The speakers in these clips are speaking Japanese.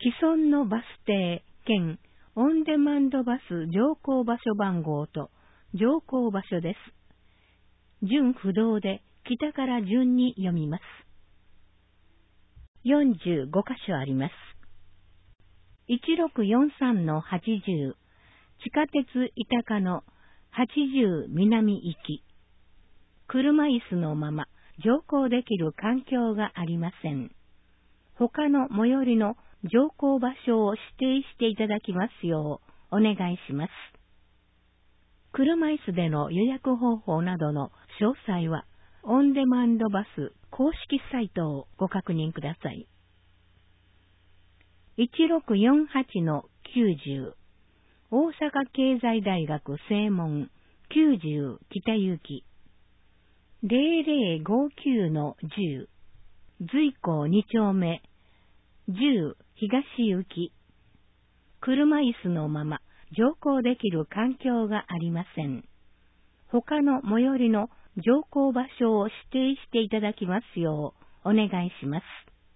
既存のバス停兼オンデマンドバス乗降場所番号と乗降場所です。順不動で北から順に読みます。45箇所あります。1643-80、地下鉄伊高の80南行き。車椅子のまま乗降できる環境がありません。他の最寄りの乗降場所を指定していただきますようお願いします。車椅子での予約方法などの詳細はオンデマンドバス公式サイトをご確認ください。1648-90、大阪経済大学正門90北行き。0059-10、随光2丁目10東行き。車椅子のまま乗降できる環境がありません。他の最寄りの乗降場所を指定していただきますようお願いします。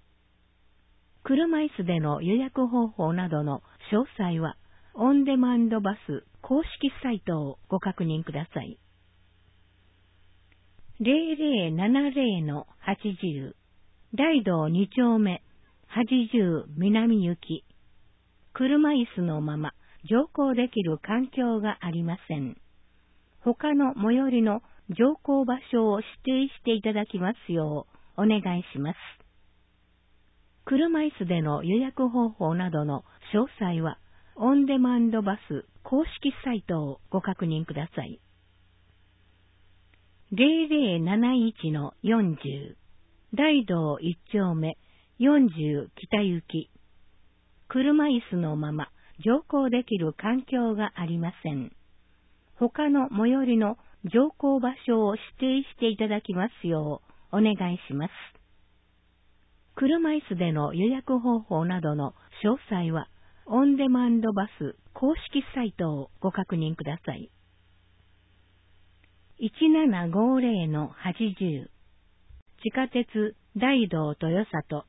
車椅子での予約方法などの詳細はオンデマンドバス公式サイトをご確認ください。0070-80、大道2丁目80南行き。車椅子のまま乗降できる環境がありません。他の最寄りの乗降場所を指定していただきますようお願いします。車椅子での予約方法などの詳細はオンデマンドバス公式サイトをご確認ください。0071-40、大道1丁目40北行き。車椅子のまま乗降できる環境がありません。他の最寄りの乗降場所を指定していただきますようお願いします。車椅子での予約方法などの詳細はオンデマンドバス公式サイトをご確認ください。1750-80、地下鉄大道豊里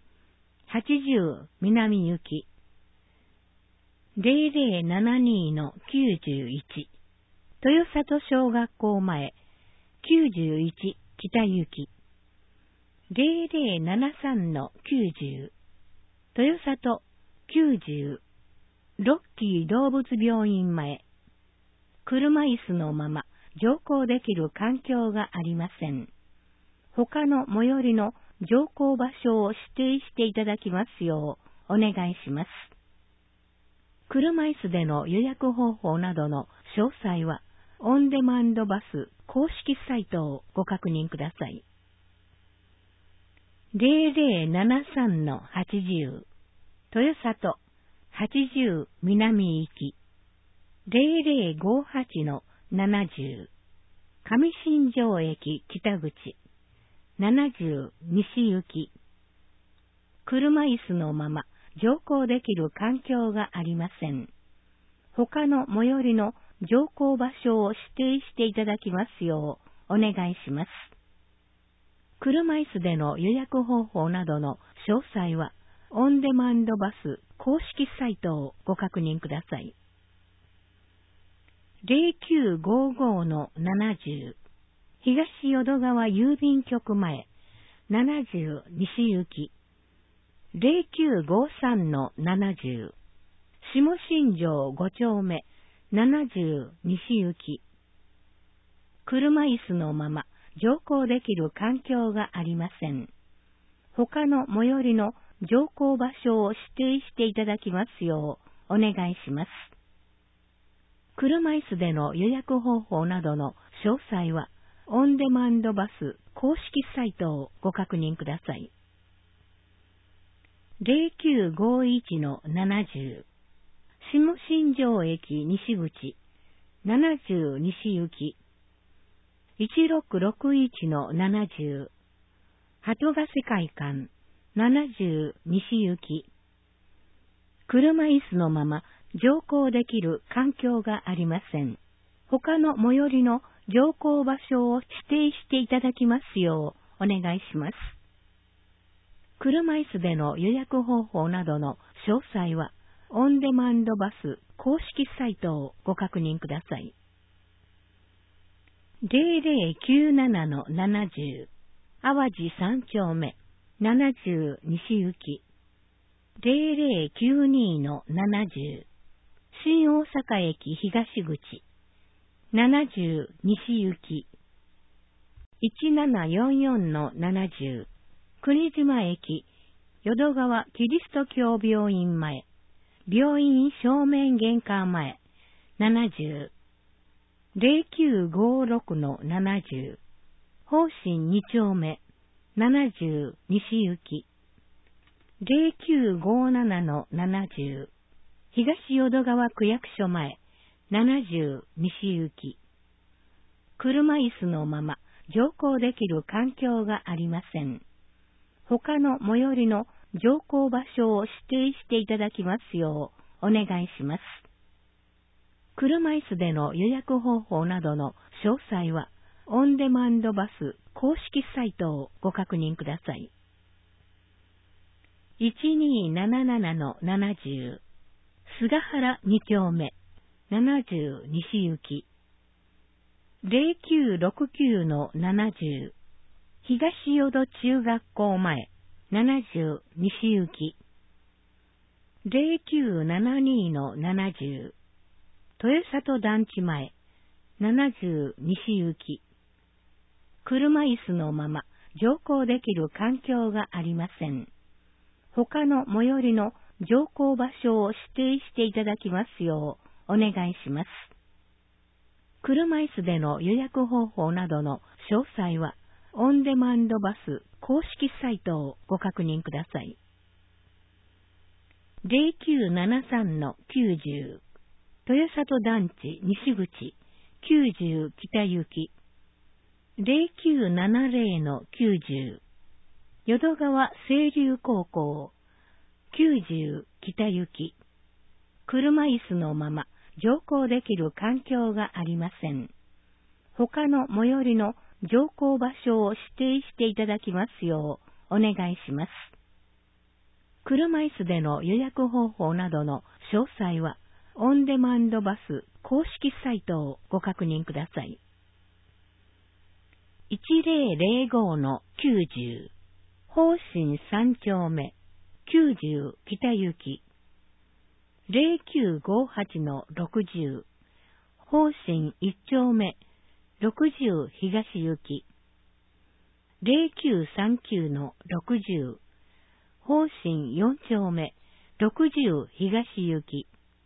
80南行き。0072-91、豊里小学校前91北行き。0073-90、豊里90ロッキー動物病院前。車椅子のまま乗降できる環境がありません。他の最寄りの乗降場所を指定していただきますようお願いします。車椅子での予約方法などの詳細はオンデマンドバス公式サイトをご確認ください。0073-80、豊里80南行き。0058-70、上新庄駅北口70西行き。車椅子のまま乗降できる環境がありません。他の最寄りの乗降場所を指定していただきますようお願いします。車椅子での予約方法などの詳細はオンデマンドバス公式サイトをご確認ください。0955-70、東淀川郵便局前70西行き。0953-70、下新庄5丁目70西行き。車椅子のまま乗降できる環境がありません。他の最寄りの乗降場所を指定していただきますようお願いします。車椅子での予約方法などの詳細はオンデマンドバス公式サイトをご確認ください。0951-70、下新庄駅西口70西行き。1661-70、鳩ヶ瀬会館70西行き。車椅子のまま乗降できる環境がありません。他の最寄りの乗降場所を指定していただきますようお願いします。車椅子での予約方法などの詳細はオンデマンドバス公式サイトをご確認ください。0097-70淡路3丁目70西行き0092-70新大阪駅東口70西行き1744-70国島駅淀川キリスト教病院前病院正面玄関前70 0956-70方針2丁目70西行き0957-70東淀川区役所前70西行き車椅子のまま乗降できる環境がありません。他の最寄りの乗降場所を指定していただきますようお願いします。車椅子での予約方法などの詳細はオンデマンドバス公式サイトをご確認ください。1277-70菅原2丁目70西行き0969-70東淀中学校前70西行き0972-70豊里団地前70西行き車椅子のまま乗降できる環境がありません。他の最寄りの乗降場所を指定していただきますようお願いします。車椅子での予約方法などの詳細はオンデマンドバス公式サイトをご確認ください。0973-90豊里団地西口90北行き0970-90淀川清流高校90北行き車椅子のまま乗降できる環境がありません。他の最寄りの乗降場所を指定していただきますようお願いします。車椅子での予約方法などの詳細はオンデマンドバス公式サイトをご確認ください。1005-90方針3丁目90北行き0958-60方針1丁目60東行き0939-60方針4丁目60東行き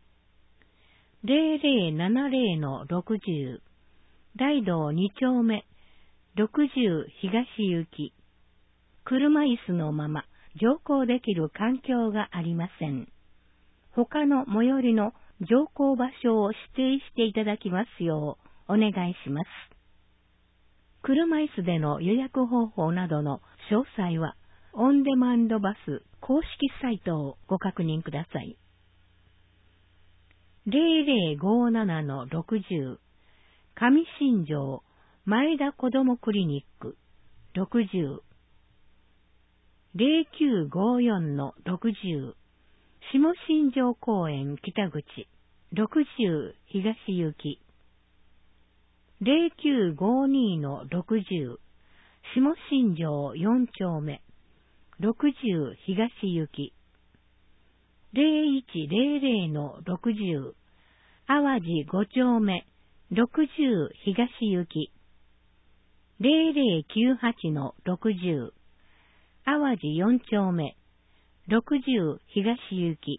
0070-60大道2丁目60東行き車椅子のまま乗降できる環境がありません。他の最寄りの乗降場所を指定していただきますようお願いします。車椅子での予約方法などの詳細はオンデマンドバス公式サイトをご確認ください。0057-60上新庄前田子どもクリニック60 0954-60下新庄公園北口60東行き0952-60下新庄4丁目60東行き0100-60淡路5丁目60東行き0098-60淡路4丁目60東行き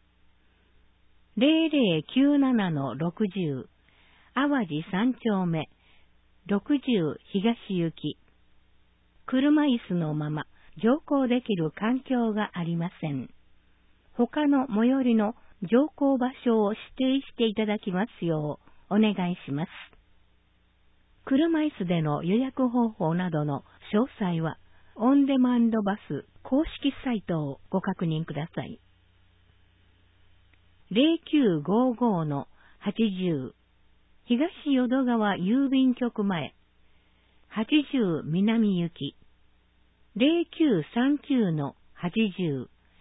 0097-60淡路3丁目60東行き車椅子のまま乗降できる環境がありません。他の最寄りの乗降場所を指定していただきますようお願いします。車椅子での予約方法などの詳細はオンデマンドバス公式サイトをご確認ください。0955-80東淀川郵便局前80南行き0939-80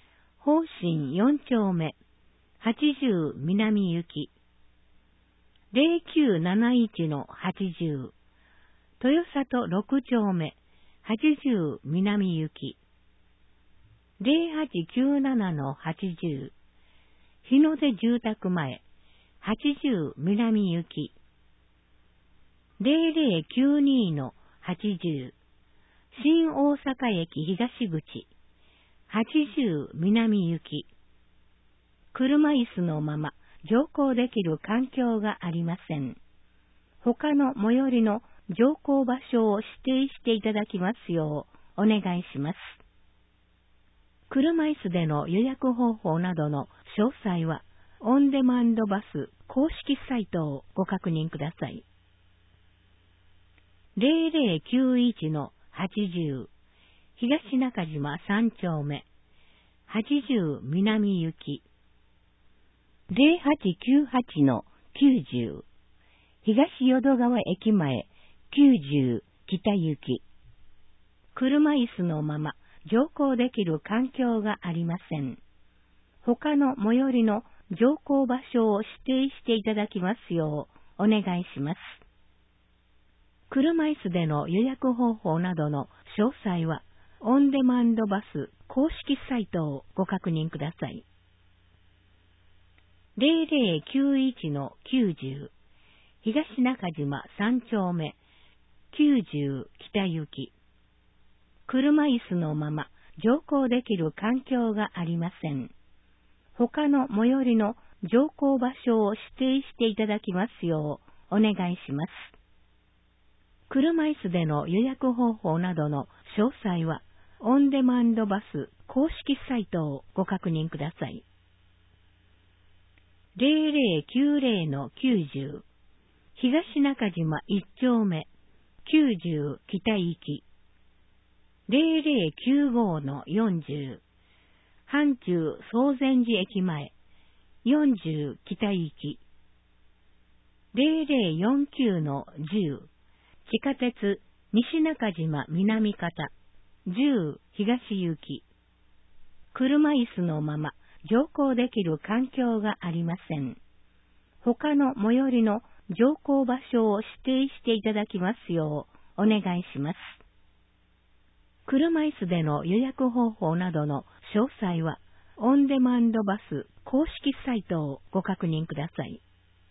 宝新4丁目、80南行き、0971-80、豊里6丁目、80南行き、0897-80、日の出住宅前、80南行き、0092-80、新大阪駅東口、80南行き、車椅子のまま乗降できる環境がありません。他の最寄りの乗降場所を指定していただきますようお願いします。車椅子での予約方法などの詳細は、オンデマンドバス公式サイトをご確認ください。0091-80、東中島3丁目、80南行き、0898-90、東淀川駅前、90北行き、車椅子のまま乗降できる環境がありません。他の最寄りの乗降場所を指定していただきますようお願いします。車椅子での予約方法などの詳細は、オンデマンドバス公式サイトをご確認ください。0091-90、東中島3丁目、90北行き、車椅子のまま乗降できる環境がありません。他の最寄りの乗降場所を指定していただきますようお願いします。車椅子での予約方法などの詳細は、オンデマンドバス公式サイトをご確認ください。0090-90、東中島1丁目、90北行き、0095-40、阪急総禅寺駅前、40北行き、0049-10、地下鉄西中島南方、10東行き、車椅子のまま乗降できる環境がありません。他の最寄りの乗降場所を指定していただきますようお願いします。車椅子での予約方法などの詳細は、オンデマンドバス公式サイトをご確認ください。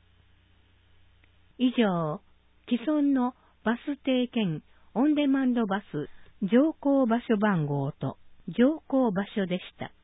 以上、既存のバス停兼オンデマンドバス乗降場所番号と乗降場所でした。